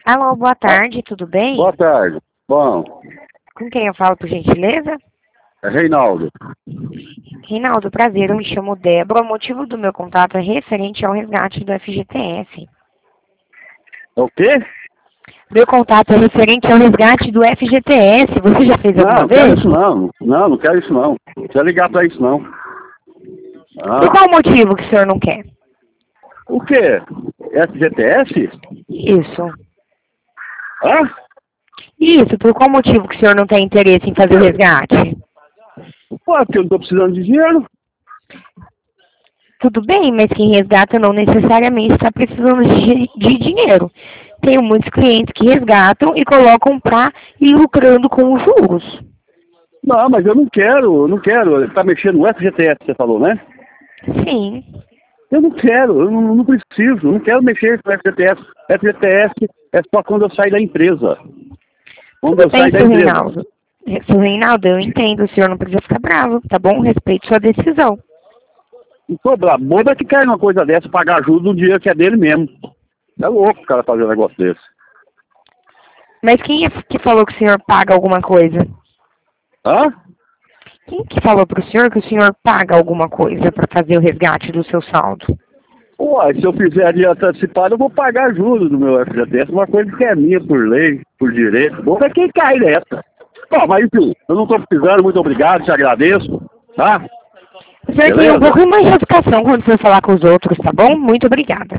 Alô, boa tarde, tudo bem? Boa tarde. Bom, Com quem eu falo, por gentileza? é Reinaldo. Reinaldo, prazer, eu me chamo Débora. O motivo do meu contato é referente ao resgate do FGTS. É o quê? Meu contato é referente ao resgate do FGTS. Você já fez alguma Não quero vez? isso não. Não quero isso não. Não precisa ligar pra isso não. Por Ah, qual motivo que o senhor não quer? o quê? FGTS? Isso. Hã? Isso, por qual motivo que o senhor não tem interesse em fazer o resgate? Pô, porque eu não tô precisando de dinheiro. Tudo bem, mas quem resgata não necessariamente está precisando de dinheiro. Tenho muitos clientes que resgatam e colocam para ir lucrando com os juros. Não, mas eu não quero. Tá mexendo no FGTS, você falou, né? Sim. Eu não quero, eu não preciso, não quero mexer com o FGTS. FGTS é só quando eu sair da empresa. Quando Tudo eu bem, sair da seu empresa. Reinaldo. Seu Reinaldo, eu entendo, o senhor não precisa ficar bravo, tá bom? Respeite sua decisão. Não tô brabo. Boba que cai numa coisa dessa, pagar juros no dinheiro que é dele mesmo. É louco o cara fazer um negócio desse. Mas quem é que falou que o senhor paga alguma coisa? Hã? Quem que falou para o senhor que o senhor paga alguma coisa para fazer o resgate do seu saldo? Uai, se eu fizer adianta antecipada, eu vou pagar juros do meu FGTS, uma coisa que é minha por lei, por direito. Bom é quem cai nessa. Bom, mas enfim, eu não estou precisando, muito obrigado, te agradeço, tá? O senhor tem um Beleza? pouco mais de educação quando for falar com os outros, tá bom? Muito obrigada.